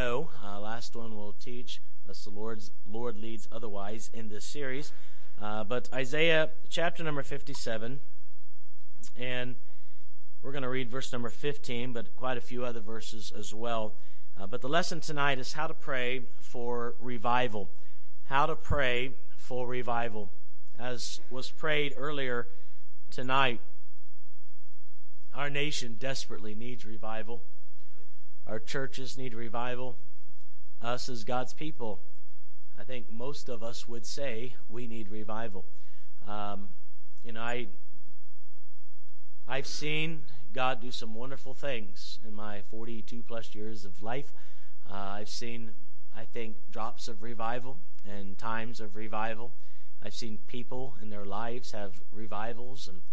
know. Last one we'll teach, unless the Lord leads otherwise in this series. But Isaiah chapter number 57, and we're going to read verse number 15, but quite a few other verses as well. But the lesson tonight is how to pray for revival. How to pray for revival. As was prayed earlier tonight, our nation desperately needs revival. Our churches need revival. Us as God's people, I think most of us would say we need revival. I've seen God do some wonderful things in my 42 plus years of life. I've seen, I think, drops of revival and times of revival. I've seen people in their lives have revivals, and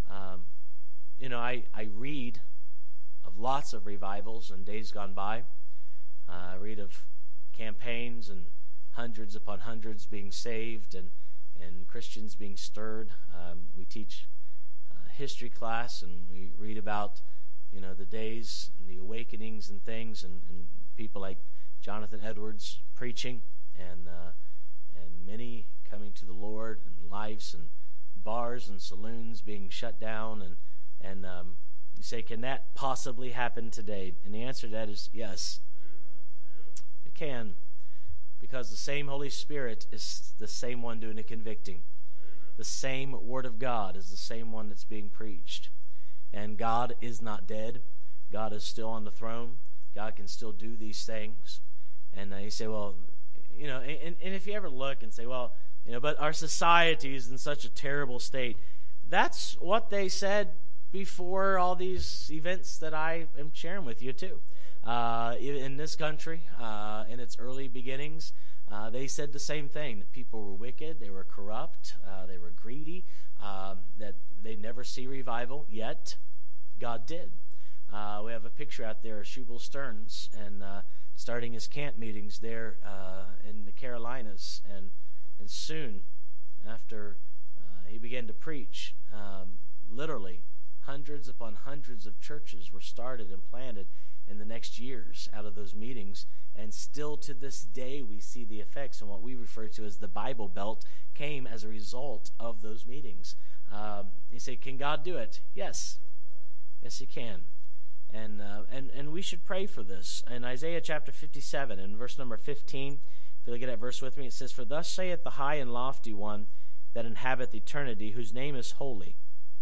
I read of lots of revivals in days gone by. I read of campaigns and hundreds upon hundreds being saved and Christians being stirred. We teach history class, and we read about the days and the awakenings and things, and people like Jonathan Edwards preaching, and many coming to the Lord, and lives and bars and saloons being shut down, and you say, can that possibly happen today? And the answer to that is yes, it can, because the same Holy Spirit is the same one doing the convicting. The same Word of God is the same one that's being preached. And God is not dead. God is still on the throne. God can still do these things. And you say, well, and if you ever look and say, well, but our society is in such a terrible state. That's what they said before all these events that I am sharing with you too. In this country, in its early beginnings, they said the same thing, that people were wicked, they were corrupt, they were greedy, that they'd never see revival, yet God did. We have a picture out there of Shubal Stearns, and starting his camp meetings there in the Carolinas, and soon after he began to preach, literally hundreds upon hundreds of churches were started and planted in the next years out of those meetings, and still to this day we see the effects, and what we refer to as the Bible Belt came as a result of those meetings. You say, can God do it? Yes he can, and we should pray for this. In Isaiah chapter 57 and verse number 15, if you look at that verse with me, it says, "For thus saith the high and lofty one that inhabiteth eternity, whose name is holy.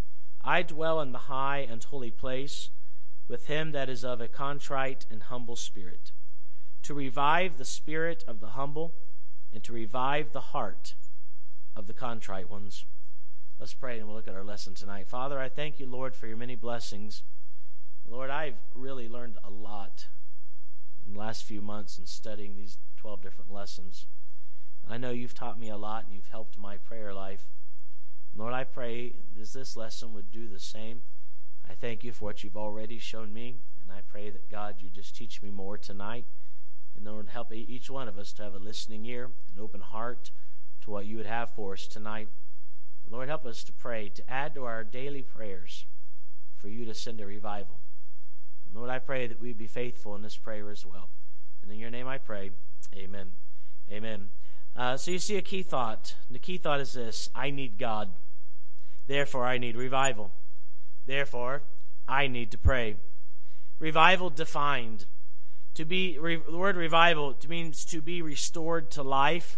I dwell in the high and holy place, with him that is of a contrite and humble spirit, to revive the spirit of the humble, and to revive the heart of the contrite ones." Let's pray, and we'll look at our lesson tonight. Father, I thank you, Lord, for your many blessings. Lord, I've really learned a lot in the last few months in studying these 12 different lessons. I know you've taught me a lot, and you've helped my prayer life. Lord, I pray that this lesson would do the same. I thank you for what you've already shown me, and I pray that, God, you just teach me more tonight. And Lord, help each one of us to have a listening ear, an open heart to what you would have for us tonight. And Lord, help us to pray, to add to our daily prayers for you to send a revival. And Lord, I pray that we'd be faithful in this prayer as well. And in your name I pray, amen. Amen. So you see a key thought. The key thought is this: I need God. Therefore, I need revival. Therefore, I need to pray. Revival defined. The word revival means to be restored to life,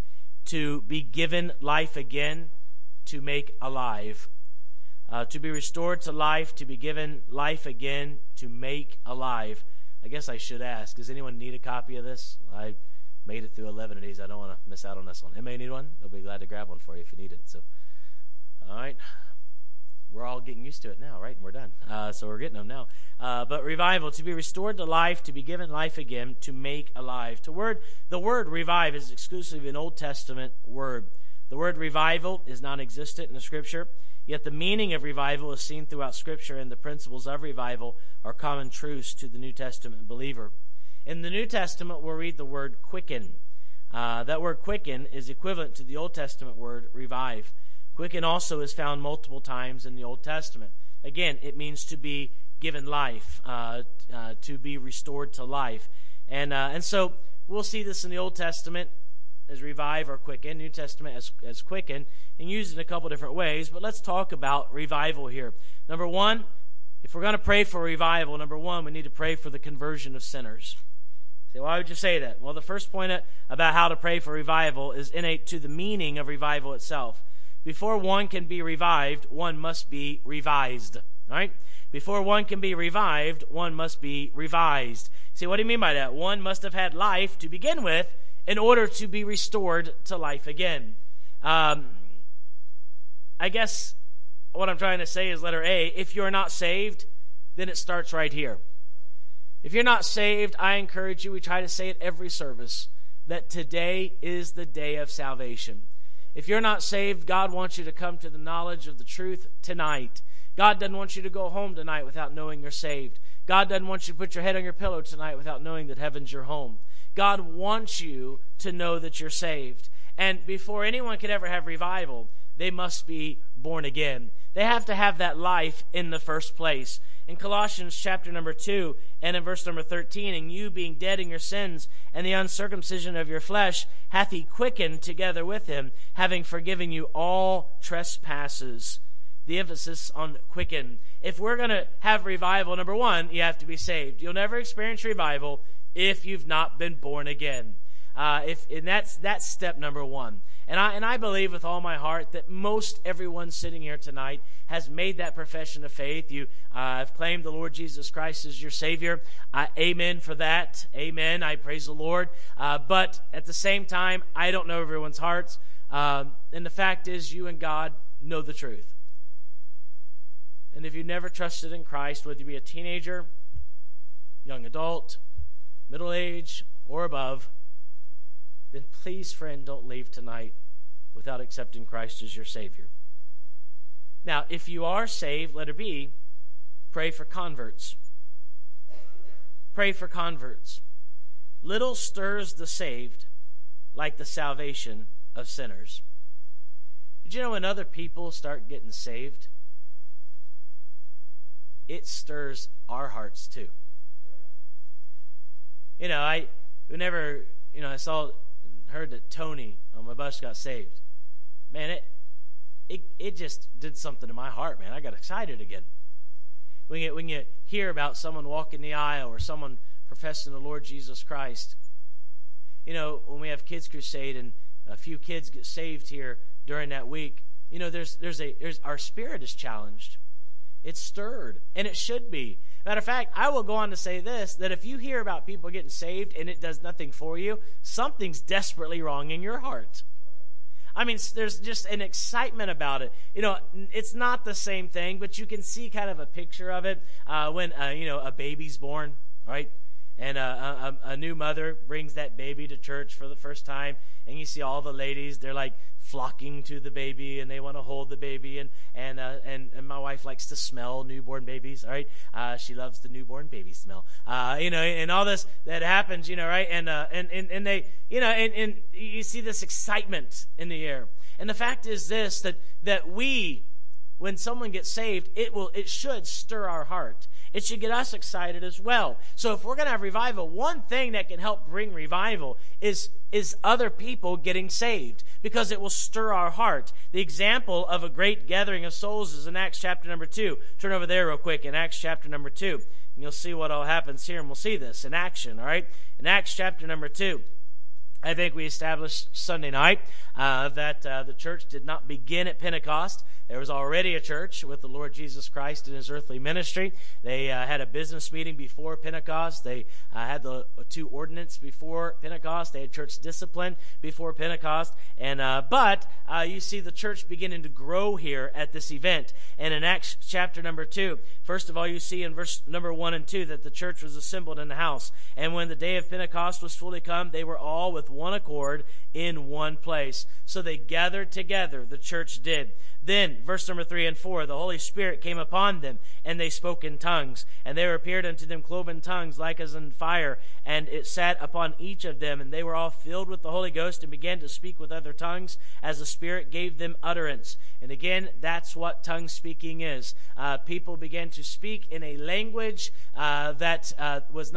to be given life again, to make alive. To be restored to life, to be given life again, to make alive. I guess I should ask, does anyone need a copy of this? I made it through 11 of these. I don't want to miss out on this one. Anybody need one? They'll be glad to grab one for you if you need it. So, all right. We're all getting used to it now, right? And we're done. So we're getting them now. But revival, to be restored to life, to be given life again, to make alive. The word revive is exclusively an Old Testament word. The word revival is non-existent in the Scripture, yet the meaning of revival is seen throughout Scripture, and the principles of revival are common truths to the New Testament believer. In the New Testament, we'll read the word quicken. That word quicken is equivalent to the Old Testament word revive. Quicken also is found multiple times in the Old Testament. Again, it means to be given life, to be restored to life. And so we'll see this in the Old Testament as revive or quicken, New Testament as quicken, and used in a couple different ways. But let's talk about revival here. Number one, if we're going to pray for revival, number one, we need to pray for the conversion of sinners. Say, why would you say that? Well, the first point about how to pray for revival is innate to the meaning of revival itself. Before one can be revived, one must be revised. All right? Before one can be revived, one must be revised. See, what do you mean by that? One must have had life to begin with in order to be restored to life again. I guess what I'm trying to say is letter A, if you're not saved, then it starts right here. If you're not saved, I encourage you, we try to say it every service, that today is the day of salvation. If you're not saved, God wants you to come to the knowledge of the truth tonight. God doesn't want you to go home tonight without knowing you're saved. God doesn't want you to put your head on your pillow tonight without knowing that heaven's your home. God wants you to know that you're saved. And before anyone can ever have revival, they must be born again. They have to have that life in the first place. In Colossians chapter number 2 and in verse number 13, and you being dead in your sins and the uncircumcision of your flesh, hath he quickened together with him, having forgiven you all trespasses. The emphasis on quicken. If we're going to have revival, number one, you have to be saved. You'll never experience revival if you've not been born again. And that's step number one. And I believe with all my heart that most everyone sitting here tonight has made that profession of faith. You have claimed the Lord Jesus Christ as your Savior. Amen for that. Amen. I praise the Lord. But at the same time, I don't know everyone's hearts. And the fact is, you and God know the truth. And if you've never trusted in Christ, whether you be a teenager, young adult, middle age, or above, then please, friend, don't leave tonight without accepting Christ as your Savior. Now, if you are saved, letter B, pray for converts. Pray for converts. Little stirs the saved like the salvation of sinners. Did you know when other people start getting saved, it stirs our hearts too? I heard that Tony on my bus got saved. Man, it just did something to my heart, man. I got excited again. When you hear about someone walking the aisle or someone professing the Lord Jesus Christ. When we have Kids Crusade and a few kids get saved here during that week, there's our spirit is challenged. It's stirred, and it should be. Matter of fact, I will go on to say this, that if you hear about people getting saved and it does nothing for you, something's desperately wrong in your heart. I mean, there's just an excitement about it. It's not the same thing, but you can see kind of a picture of it when, a baby's born, right? And a new mother brings that baby to church for the first time, and you see all the ladies, they're like flocking to the baby, and they want to hold the baby, and my wife likes to smell newborn babies, all right? She loves the newborn baby smell, and all this that happens, right? And they, and you see this excitement in the air. And the fact is this, that we, when someone gets saved, it should stir our heart. It should get us excited as well. So if we're going to have revival, one thing that can help bring revival is other people getting saved, because it will stir our heart. The example of a great gathering of souls is in Acts chapter number 2. Turn over there real quick in Acts chapter number 2. And you'll see what all happens here, and we'll see this in action, all right? In Acts chapter number 2. I think we established Sunday night that the church did not begin at Pentecost. There was already a church with the Lord Jesus Christ in his earthly ministry. They had a business meeting before Pentecost. They had the 2 ordinances before Pentecost. They had church discipline before Pentecost. But you see the church beginning to grow here at this event. And in Acts chapter number 2, first of all, you see in verse number 1 and 2 that the church was assembled in the house. And when the day of Pentecost was fully come, they were all with one accord in one place. So they gathered together, the church did. Then, verse number 3 and 4, the Holy Spirit came upon them, and they spoke in tongues. And there appeared unto them cloven tongues like as in fire, and it sat upon each of them. And they were all filled with the Holy Ghost, and began to speak with other tongues, as the Spirit gave them utterance. And again, that's what tongue speaking is. People began to speak in a language that was not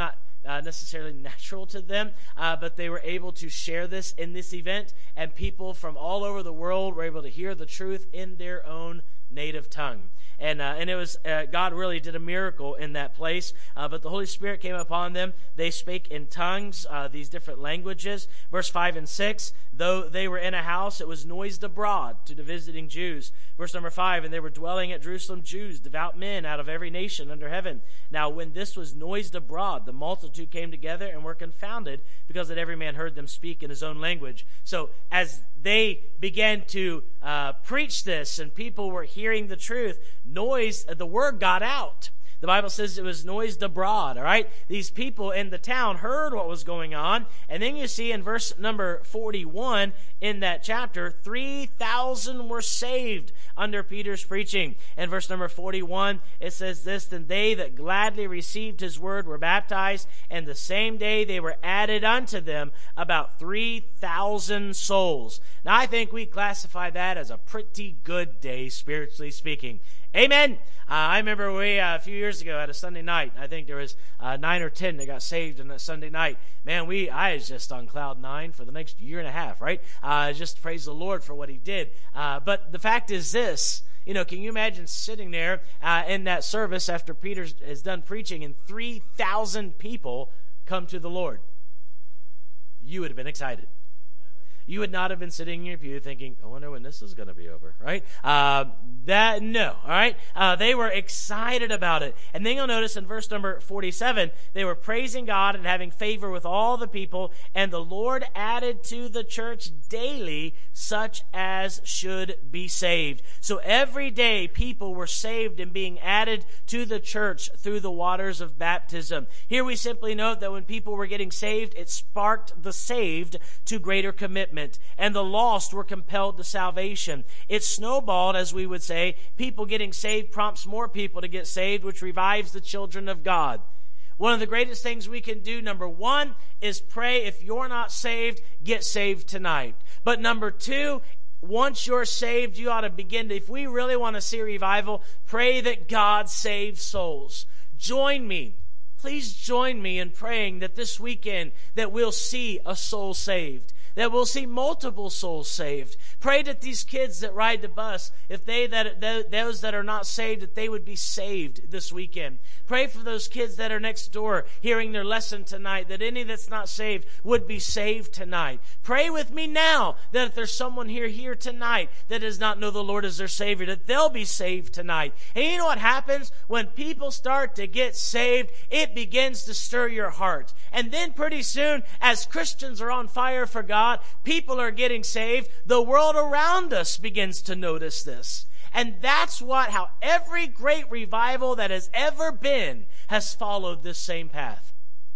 necessarily natural to them, but they were able to share this in this event, and people from all over the world were able to hear the truth in their own native tongue. And it was God really did a miracle in that place. But the Holy Spirit came upon them. They spake in tongues, these different languages. Verse 5 and 6, though they were in a house, it was noised abroad to the visiting Jews. Verse number 5, and they were dwelling at Jerusalem Jews, devout men out of every nation under heaven. Now when this was noised abroad, the multitude came together and were confounded, because that every man heard them speak in his own language. So as they began to preach this and people were hearing the truth, the word got out. The Bible says it was noised abroad, all right? These people in the town heard what was going on. And then you see in verse number 41 in that chapter, 3,000 were saved under Peter's preaching. In verse number 41, it says this, then they that gladly received his word were baptized, and the same day they were added unto them about 3,000 souls. Now I think we classify that as a pretty good day, spiritually speaking. Amen. I remember we, a few years ago, had a Sunday night. I think there was 9 or 10 that got saved on that Sunday night. Man, I was just on cloud 9 for the next year and a half, right? Just praise the Lord for what he did. But the fact is this, can you imagine sitting there in that service after Peter has done preaching and 3,000 people come to the Lord? You would have been excited. You would not have been sitting in your pew thinking, I wonder when this is going to be over, right? No, all right? They were excited about it. And then you'll notice in verse number 47, they were praising God and having favor with all the people, and the Lord added to the church daily such as should be saved. So every day people were saved and being added to the church through the waters of baptism. Here we simply note that when people were getting saved, it sparked the saved to greater commitment, and the lost were compelled to salvation. It snowballed, as we would say. People getting saved prompts more people to get saved, which revives the children of God. One of the greatest things we can do, number one, is pray. If you're not saved, get saved tonight. But number two, once you're saved, you ought to begin to, if we really want to see revival, pray that God saves souls. Join me. Please join me in praying that this weekend that we'll see a soul saved, that we'll see multiple souls saved. Pray that these kids that ride the bus, if those that are not saved, that they would be saved this weekend. Pray for those kids that are next door hearing their lesson tonight, that any that's not saved would be saved tonight. Pray with me now that if there's someone here tonight that does not know the Lord as their Savior, that they'll be saved tonight. And you know what happens? When people start to get saved, it begins to stir your heart. And then pretty soon, as Christians are on fire for God, people are getting saved, the world around us begins to notice this. And that's how every great revival that has ever been has followed this same path.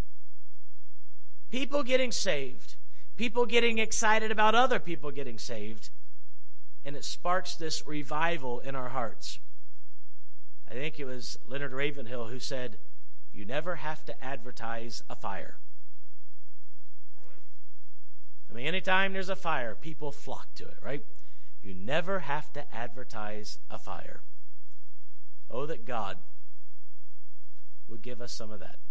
People getting saved, people getting excited about other people getting saved, and it sparks this revival in our hearts. I think it was Leonard Ravenhill who said, you never have to advertise a fire. I mean, anytime there's a fire, people flock to it, right? You never have to advertise a fire. Oh, that God would give us some of that.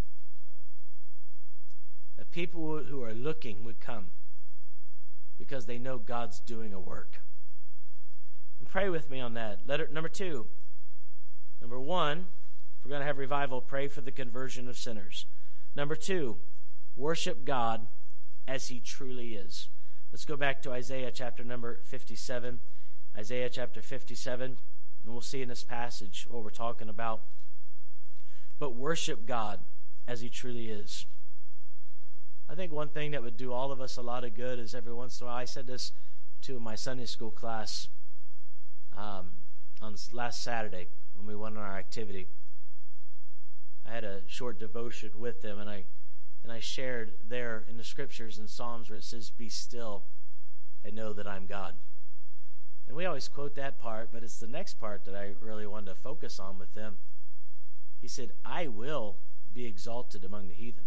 That people who are looking would come because they know God's doing a work. And pray with me on that. Number two. Number one, if we're going to have revival, pray for the conversion of sinners. Number two, worship God as he truly is. Let's go back to Isaiah chapter number 57. Isaiah chapter 57, and we'll see in this passage what we're talking about. But worship God as he truly is. I think one thing that would do all of us a lot of good is every once in a while, I said this to my Sunday school class on last Saturday when we went on our activity. I had a short devotion with them, and I shared there in the scriptures in Psalms where it says, be still and know that I'm God. And we always quote that part, but it's the next part that I really wanted to focus on with them. He said, I will be exalted among the heathen.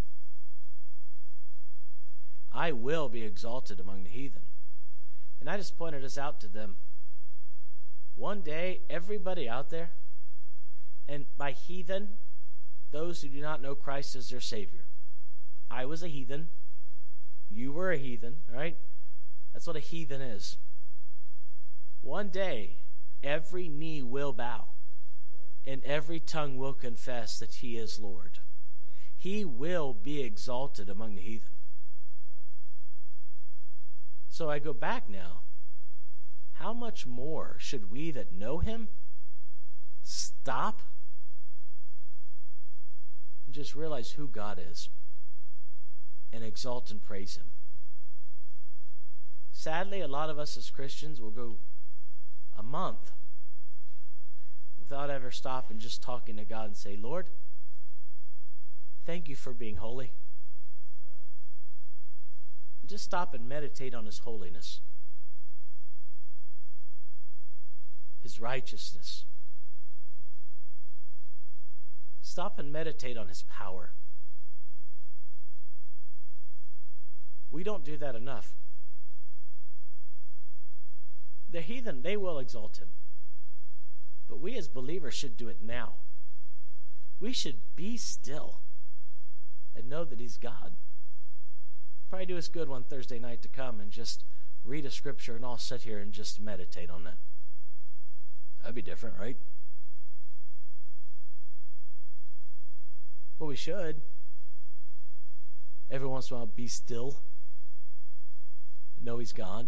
I will be exalted among the heathen. And I just pointed this out to them. One day, everybody out there, and by heathen, those who do not know Christ as their Savior, I was a heathen. You were a heathen, right? That's what a heathen is. One day, every knee will bow and every tongue will confess that he is Lord. He will be exalted among the heathen. So I go back now. How much more should we that know him stop and just realize who God is and exalt and praise him? Sadly, a lot of us as Christians will go a month without ever stopping, just talking to God and say, Lord, thank you for being holy. And just stop and meditate on his holiness, his righteousness. Stop and meditate on his power. We don't do that enough. The heathen, they will exalt him. But we as believers should do it now. We should be still and know that he's God. Probably do us good one Thursday night to come and just read a scripture and all sit here and just meditate on that. That'd be different, right? Well, we should. Every once in a while, be still. Know he's God.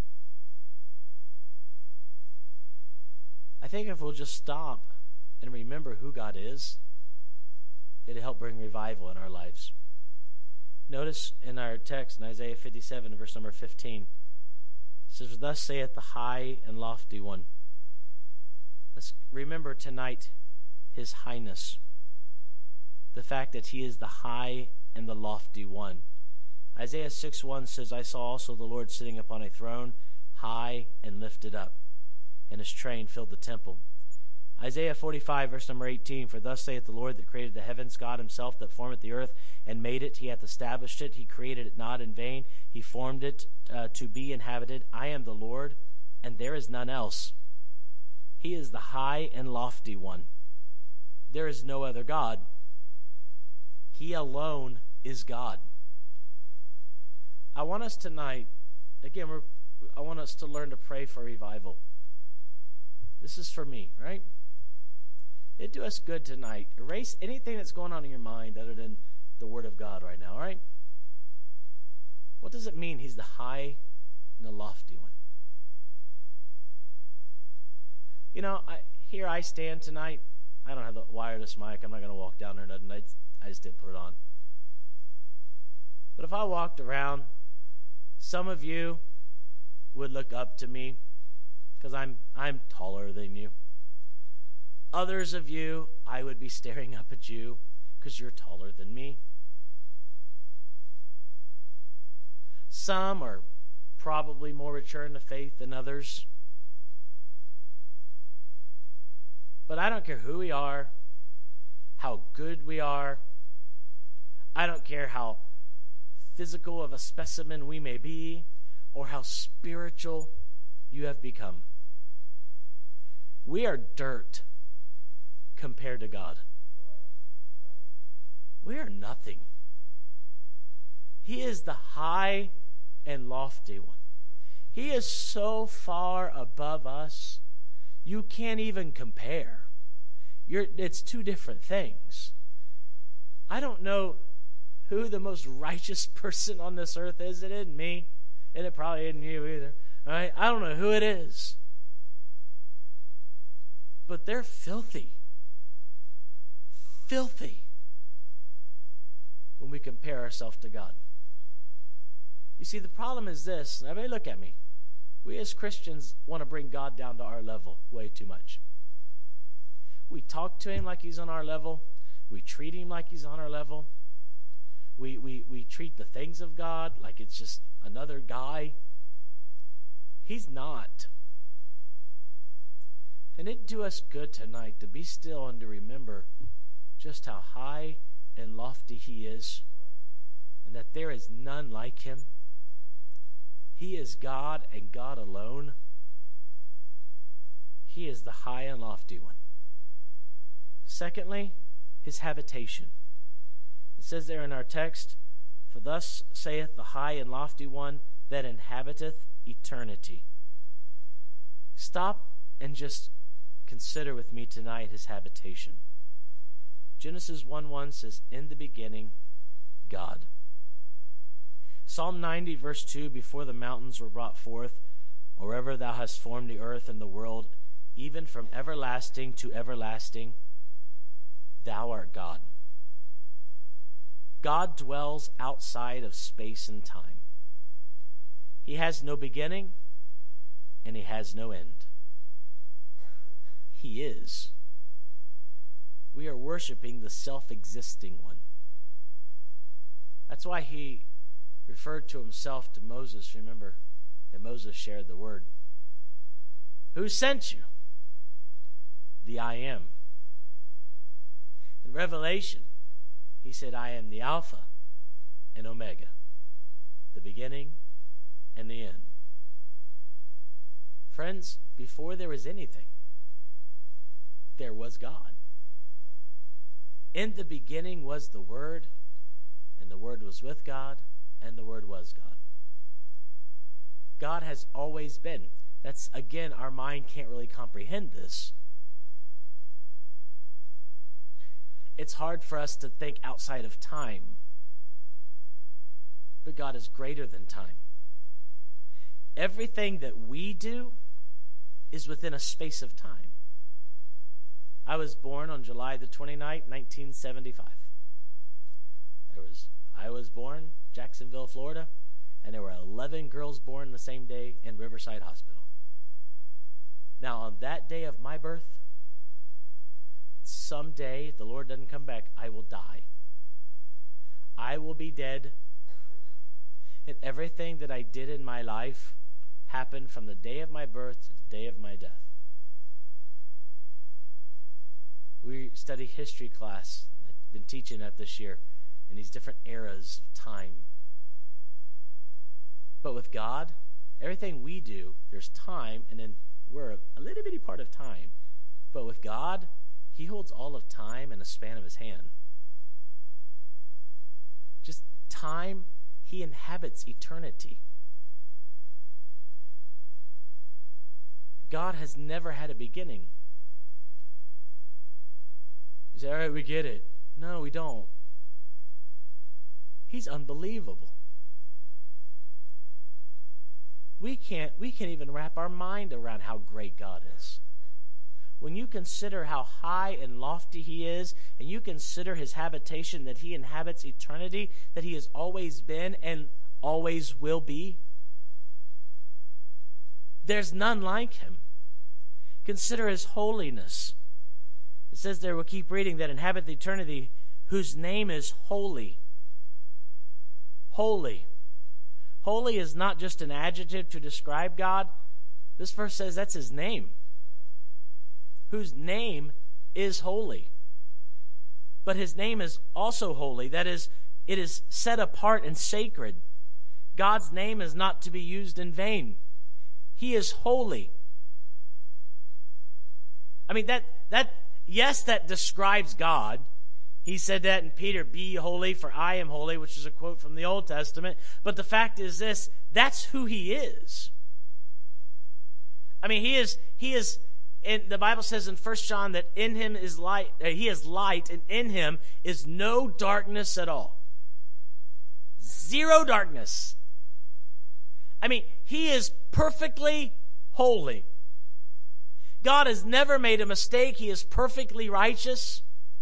I think if we'll just stop and remember who God is, it'll help bring revival in our lives. Notice in our text in Isaiah 57, verse number 15, it says, thus saith the high and lofty one. Let's remember tonight his highness, the fact that he is the high and the lofty one. Isaiah 6:1 says, I saw also the Lord sitting upon a throne, high and lifted up, and his train filled the temple. Isaiah 45, verse number 18, for thus saith the Lord that created the heavens, God himself that formeth the earth and made it. He hath established it. He created it not in vain. He formed it to be inhabited. I am the Lord, and there is none else. He is the high and lofty one. There is no other God. He alone is God. I want us tonight, again, I want us to learn to pray for revival. This is for me, right? It'd do us good tonight. Erase anything that's going on in your mind other than the Word of God right now, all right? What does it mean he's the high and the lofty one? You know, here I stand tonight. I don't have the wireless mic. I'm not going to walk down there. Nothing. I just didn't put it on. But if I walked around, some of you would look up to me because I'm taller than you. Others of you, I would be staring up at you because you're taller than me. Some are probably more mature in the faith than others. But I don't care who we are, how good we are. I don't care how physical of a specimen we may be, or how spiritual you have become. We are dirt compared to God. We are nothing. He is the high and lofty one. He is so far above us, you can't even compare. It's two different things. I don't know who the most righteous person on this earth is. It isn't me, and it probably isn't you either. All right? I don't know who it is. But they're filthy. Filthy when we compare ourselves to God. You see, the problem is this. Everybody look at me. We as Christians want to bring God down to our level way too much. We talk to him like he's on our level. We treat him like he's on our level. We treat the things of God like it's just another guy. He's not. And it'd do us good tonight to be still and to remember just how high and lofty he is, and that there is none like him. He is God and God alone. He is the high and lofty one. Secondly, his habitation. It says there in our text, For thus saith the high and lofty one that inhabiteth eternity. Stop and just consider with me tonight his habitation. Genesis 1:1 says, in the beginning, God. Psalm 90 verse 2, before the mountains were brought forth, or ever thou hast formed the earth and the world, even from everlasting to everlasting, thou art God. God dwells outside of space and time. He has no beginning and he has no end. He is. We are worshiping the self-existing one. That's why he referred to himself to Moses. Remember that Moses shared the word. Who sent you? The I am. In Revelation, he said, I am the Alpha and Omega, the beginning and the end. Friends, before there was anything, there was God. In the beginning was the Word, and the Word was with God, and the Word was God. God has always been. That's, again, our mind can't really comprehend this. It's hard for us to think outside of time. But God is greater than time. Everything that we do is within a space of time. I was born on July the 29th, 1975. I was born Jacksonville, Florida, and there were 11 girls born the same day in Riverside Hospital. Now, on that day of my birth, someday, if the Lord doesn't come back, I will die. I will be dead. And everything that I did in my life happened from the day of my birth to the day of my death. We study history class. I've been teaching that this year in these different eras of time. But with God, everything we do, there's time, and then we're a little bitty part of time. But with God, he holds all of time in the span of his hand. Just time, he inhabits eternity. God has never had a beginning. You say, all right, we get it. No, we don't. He's unbelievable. We can't even wrap our mind around how great God is. When you consider how high and lofty he is, and you consider his habitation, that he inhabits eternity, that he has always been and always will be, there's none like him. Consider his holiness. It says there, we'll keep reading, that inhabit the eternity, whose name is holy. Holy. Holy is not just an adjective to describe God. This verse says that's his name. Whose name is holy. But his name is also holy. That is, it is set apart and sacred. God's name is not to be used in vain. He is holy. I mean, yes, that describes God. He said that in Peter, be holy for I am holy, which is a quote from the Old Testament. But the fact is this, that's who he is. I mean, he is, and the Bible says in 1 John that in him is light, he is light, and in him is no darkness at all. Zero darkness. I mean, he is perfectly holy. God has never made a mistake. He is perfectly righteous.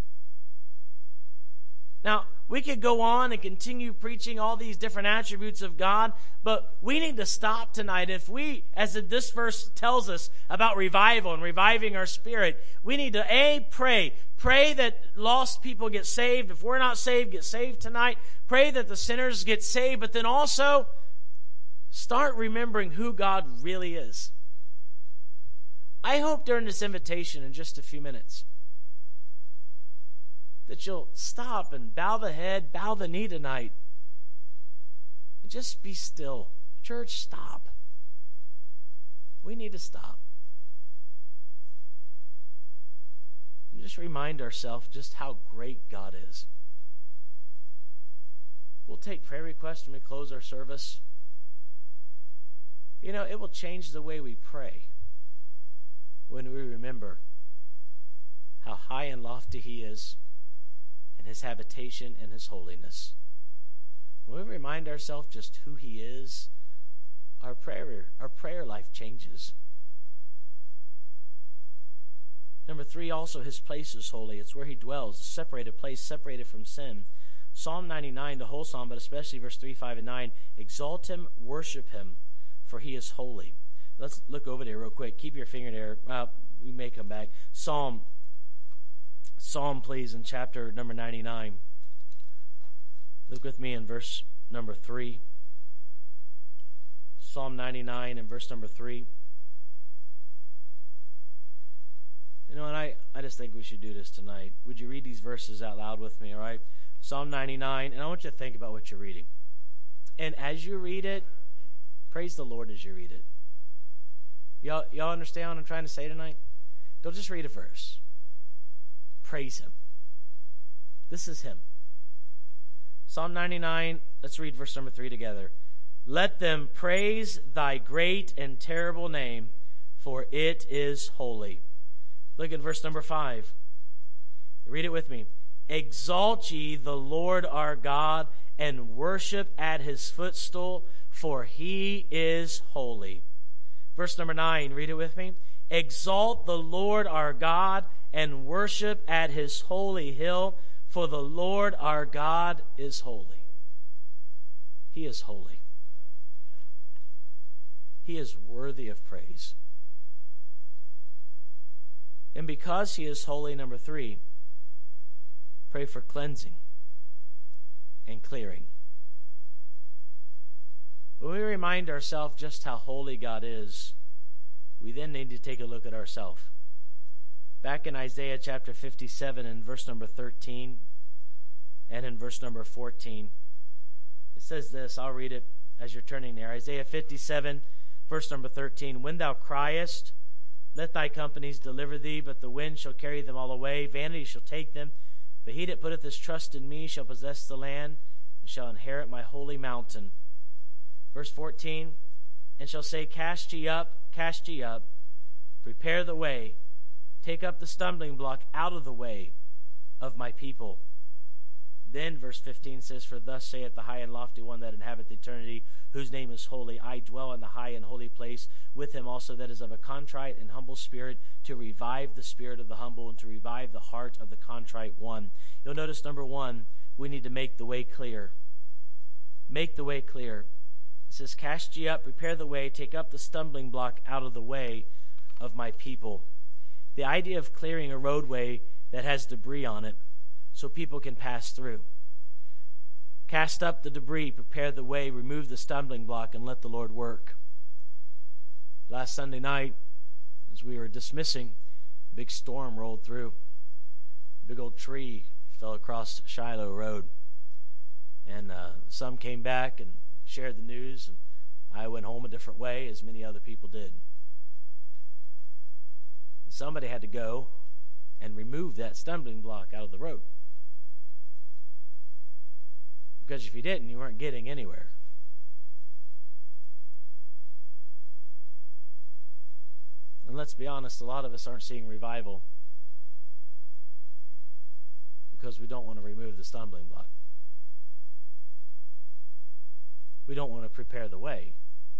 Now, we could go on and continue preaching all these different attributes of God, but we need to stop tonight. If we, as this verse tells us about revival and reviving our spirit, we need to, pray that lost people get saved. If we're not saved, get saved tonight. Pray that the sinners get saved, but then also start remembering who God really is. I hope during this invitation in just a few minutes that you'll stop and bow the head, bow the knee tonight, and just be still. Church, stop. We need to stop. And just remind ourselves just how great God is. We'll take prayer requests when we close our service. You know, it will change the way we pray when we remember how high and lofty he is and his habitation and his holiness. When we remind ourselves just who he is, our prayer life changes. Number 3, also his place is holy. It's where he dwells, a separated place, separated from sin. Psalm 99, the whole psalm, but especially verse 3, 5, and 9, exalt him, worship him, for he is holy. Let's look over there real quick. Keep your finger there. We may come back. Psalm, please, in chapter number 99. Look with me in verse number 3. Psalm 99 and verse number 3. You know, and I just think we should do this tonight. Would you read these verses out loud with me, all right? Psalm 99, and I want you to think about what you're reading. And as you read it, praise the Lord as you read it. Y'all understand what I'm trying to say tonight? Don't just read a verse. Praise him. This is him. Psalm 99, let's read verse number 3 together. Let them praise thy great and terrible name, for it is holy. Look at verse number 5. Read it with me. Exalt ye the Lord our God, and worship at his footstool, for he is holy. Verse number 9, read it with me. Exalt the Lord our God, and worship at his holy hill, for the Lord our God is holy. He is holy. He is worthy of praise. And because he is holy, number 3, pray for cleansing and clearing. When we remind ourselves just how holy God is, we then need to take a look at ourselves. Back in Isaiah chapter 57 and verse number 13 and in verse number 14, it says this. I'll read it as you're turning there. Isaiah 57, verse number 13. When thou criest, let thy companies deliver thee, but the wind shall carry them all away. Vanity shall take them. But he that putteth his trust in me shall possess the land, and shall inherit my holy mountain. Verse 14, and shall say, cast ye up, prepare the way, take up the stumbling block out of the way of my people. Then verse 15 says, for thus saith the high and lofty one that inhabiteth eternity, whose name is holy. I dwell in the high and holy place, with him also that is of a contrite and humble spirit, to revive the spirit of the humble, and to revive the heart of the contrite one. You'll notice, number 1, we need to make the way clear. Make the way clear. It says, cast ye up, prepare the way, take up the stumbling block out of the way of my people. The idea of clearing a roadway that has debris on it so people can pass through. Cast up the debris, prepare the way, remove the stumbling block, and let the Lord work. Last Sunday night, as we were dismissing, a big storm rolled through. A big old tree fell across Shiloh Road. And some came back and shared the news, and I went home a different way, as many other people did. Somebody had to go and remove that stumbling block out of the road. Because if you didn't, you weren't getting anywhere. And let's be honest, a lot of us aren't seeing revival because we don't want to remove the stumbling block. We don't want to prepare the way.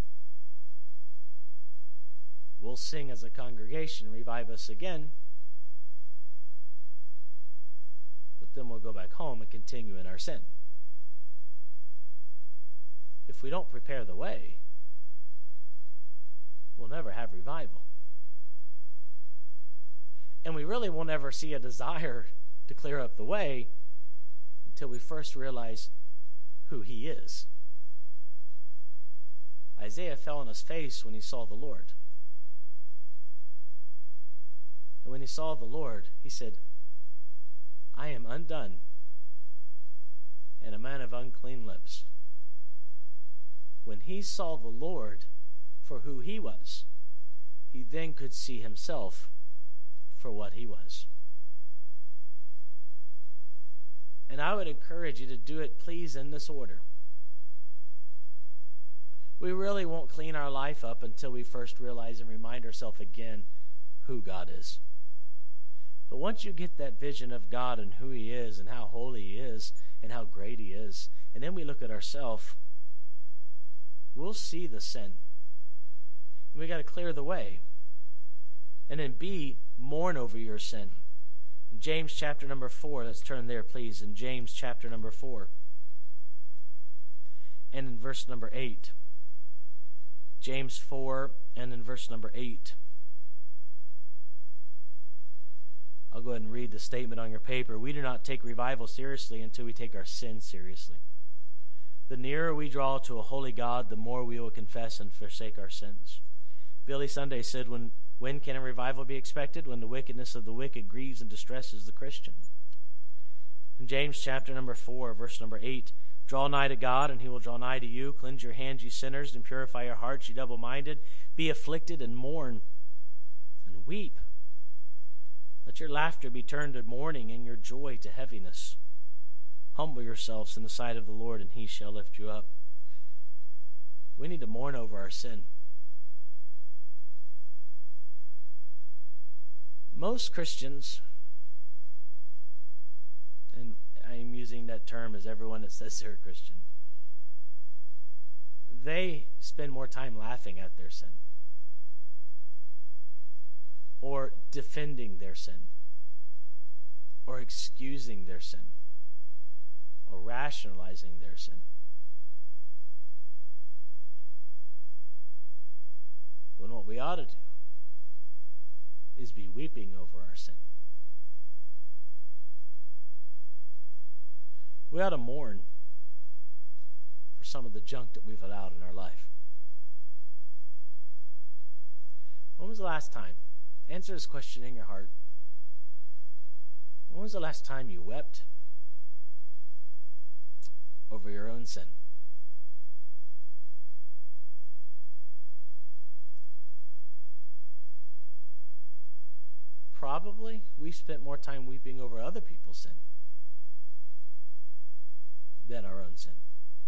We'll sing as a congregation, revive us again, but then we'll go back home and continue in our sin. If we don't prepare the way, we'll never have revival. And we really will never see a desire to clear up the way until we first realize who he is. Isaiah fell on his face when he saw the Lord. And when he saw the Lord, he said, I am undone and a man of unclean lips. When he saw the Lord for who he was, he then could see himself for what he was. And I would encourage you to do it, please, in this order. We really won't clean our life up until we first realize and remind ourselves again who God is. But once you get that vision of God and who he is and how holy he is and how great he is, and then we look at ourselves, we'll see the sin. And we got to clear the way. And then B, mourn over your sin. In James chapter number 4, let's turn there, please. In James chapter number 4. And in verse number 8. James 4 and in verse number 8. I'll go ahead and read the statement on your paper. We do not take revival seriously until we take our sin seriously. The nearer we draw to a holy God, the more we will confess and forsake our sins. Billy Sunday said, when can a revival be expected? When the wickedness of the wicked grieves and distresses the Christian. In James chapter number 4, verse number 8, draw nigh to God, and he will draw nigh to you. Cleanse your hands, you sinners, and purify your hearts, you double-minded. Be afflicted and mourn and weep. Let your laughter be turned to mourning and your joy to heaviness. Humble yourselves in the sight of the Lord, and he shall lift you up. We need to mourn over our sin. Most Christians, and I'm using that term as everyone that says they're a Christian, they spend more time laughing at their sin, or defending their sin, or excusing their sin, or rationalizing their sin. When what we ought to do is be weeping over our sin. We ought to mourn for some of the junk that we've allowed in our life. When was the last time? Answer this question in your heart. When was the last time you wept over your own sin? Probably we spent more time weeping over other people's sin than our own sin.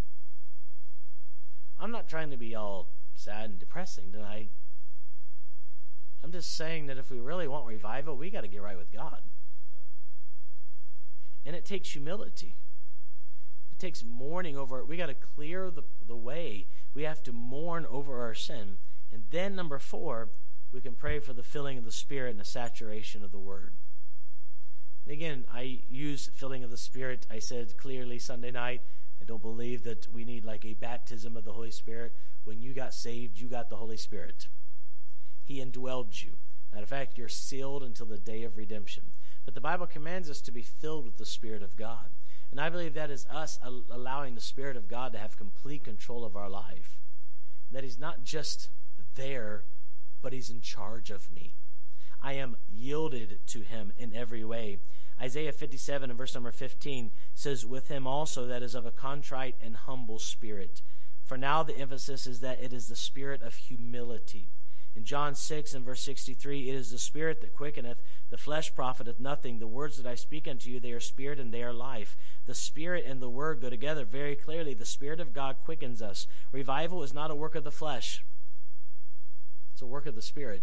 I'm not trying to be all sad and depressing tonight. I'm just saying that if we really want revival, we got to get right with God. And it takes humility. It takes mourning over it. We got to clear the way. We have to mourn over our sin. And then number 4, we can pray for the filling of the Spirit and the saturation of the Word. And again, I use filling of the Spirit. I said clearly Sunday night, I don't believe that we need like a baptism of the Holy Spirit. When you got saved, you got the Holy Spirit. He indwelled you. Matter of fact, you're sealed until the day of redemption. But the Bible commands us to be filled with the Spirit of God. And I believe that is us allowing the Spirit of God to have complete control of our life. That he's not just there, but he's in charge of me. I am yielded to him in every way. Isaiah 57 and verse number 15 says, with him also that is of a contrite and humble spirit. For now the emphasis is that it is the spirit of humility. In John 6 and verse 63, it is the Spirit that quickeneth, the flesh profiteth nothing. The words that I speak unto you, they are spirit and they are life. The Spirit and the Word go together very clearly. The Spirit of God quickens us. Revival is not a work of the flesh. It's a work of the Spirit.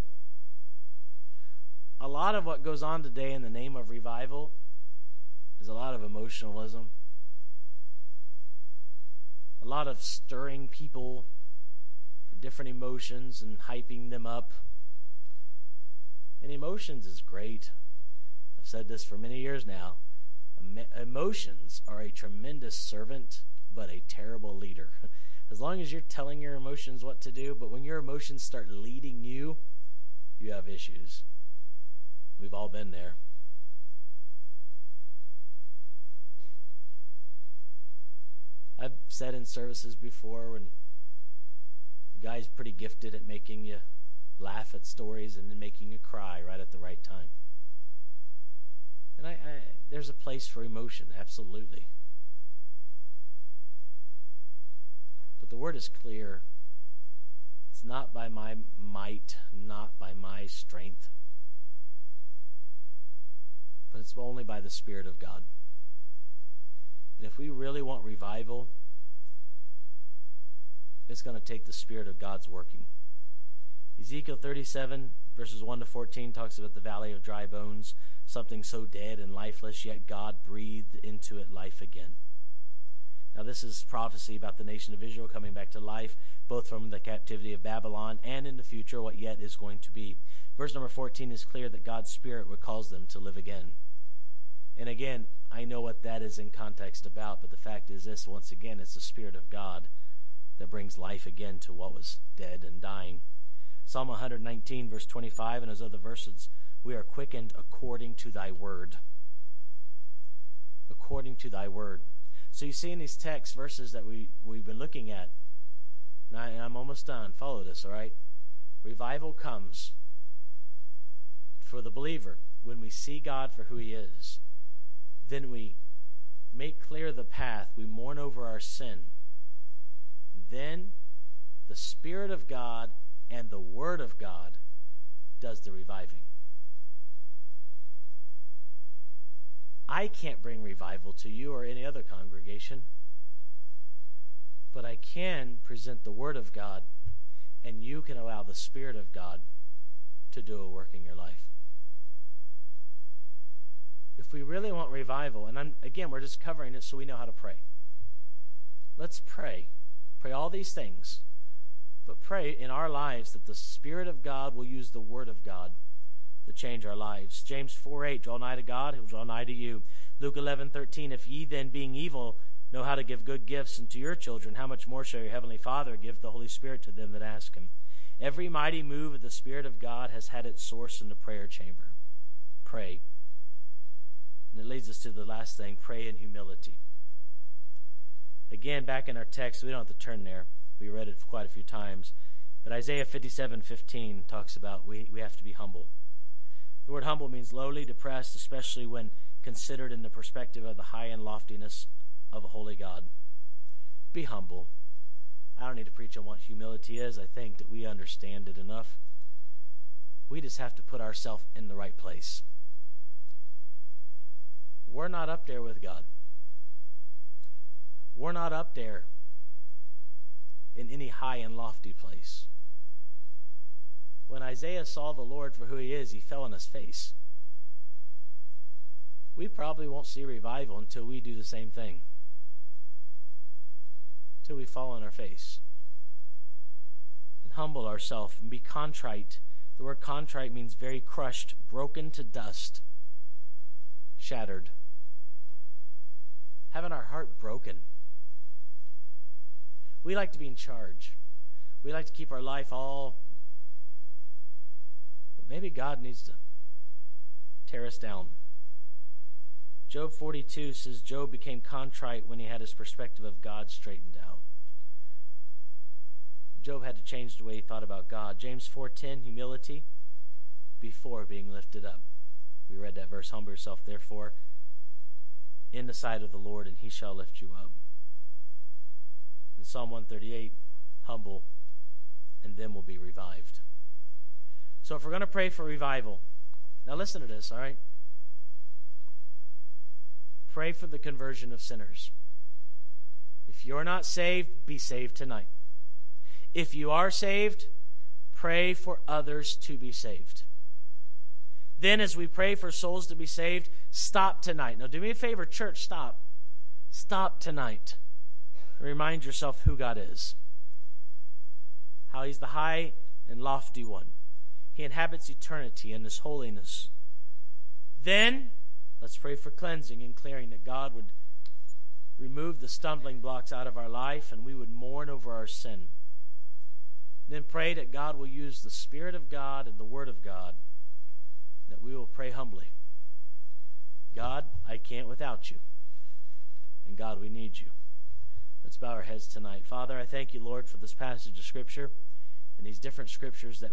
A lot of what goes on today in the name of revival is a lot of emotionalism. A lot of stirring people, different emotions and hyping them up. And emotions is great. I've said this for many years now. Emotions are a tremendous servant, but a terrible leader. As long as you're telling your emotions what to do, but when your emotions start leading you, you have issues. We've all been there. I've said in services before when the guy's pretty gifted at making you laugh at stories and then making you cry right at the right time. And there's a place for emotion, absolutely. But the word is clear. It's not by my might, not by my strength, but it's only by the Spirit of God. And if we really want revival, it's going to take the Spirit of God's working. Ezekiel 37, verses 1 to 14, talks about the valley of dry bones, something so dead and lifeless, yet God breathed into it life again. Now this is prophecy about the nation of Israel coming back to life, both from the captivity of Babylon and in the future what yet is going to be. Verse number 14 is clear that God's Spirit would cause them to live again. And again, I know what that is in context about, but the fact is this, once again, it's the Spirit of God that brings life again to what was dead and dying. Psalm 119, verse 25, and those other verses, we are quickened according to thy word. According to thy word. So you see in these text verses that we've been looking at, and I'm almost done. Follow this, all right? Revival comes for the believer when we see God for who he is. Then we make clear the path. We mourn over our sin. Then the Spirit of God and the Word of God does the reviving. I can't bring revival to you or any other congregation, but I can present the Word of God, and you can allow the Spirit of God to do a work in your life. If we really want revival, and again, we're just covering it so we know how to pray. Let's pray. Pray all these things, but pray in our lives that the Spirit of God will use the Word of God to change our lives. James 4:8, draw nigh to God, he will draw nigh to you. Luke 11:13, if ye then, being evil, know how to give good gifts unto your children, how much more shall your heavenly Father give the Holy Spirit to them that ask him? Every mighty move of the Spirit of God has had its source in the prayer chamber. Pray. And it leads us to the last thing, pray in humility. Again, back in our text, we don't have to turn there. We read it quite a few times. But Isaiah 57:15 talks about we have to be humble. The word humble means lowly, depressed, especially when considered in the perspective of the high and loftiness of a holy God. Be humble. I don't need to preach on what humility is. I think that we understand it enough. We just have to put ourselves in the right place. We're not up there with God. We're not up there in any high and lofty place. When Isaiah saw the Lord for who he is, he fell on his face. We probably won't see revival until we do the same thing. Till we fall on our face. And humble ourselves and be contrite. The word contrite means very crushed, broken to dust, shattered. Having our heart broken. We like to be in charge. We like to keep our life all... But maybe God needs to tear us down. Job 42 says Job became contrite when he had his perspective of God straightened out. Job had to change the way he thought about God. James 4:10, humility before being lifted up. We read that verse, humble yourself therefore in the sight of the Lord, and he shall lift you up. In Psalm 138, humble, and then we'll be revived. So if we're going to pray for revival, now listen to this, all right? Pray for the conversion of sinners. If you're not saved, be saved tonight. If you are saved, pray for others to be saved. Then as we pray for souls to be saved, stop tonight. Now do me a favor, church, stop. Stop tonight. Remind yourself who God is. How he's the high and lofty one. He inhabits eternity in his holiness. Then, let's pray for cleansing and clearing, that God would remove the stumbling blocks out of our life and we would mourn over our sin. Then pray that God will use the Spirit of God and the Word of God, that we will pray humbly. God, I can't without you. And God, we need you. Let's bow our heads tonight. Father, I thank you, Lord, for this passage of Scripture and these different scriptures that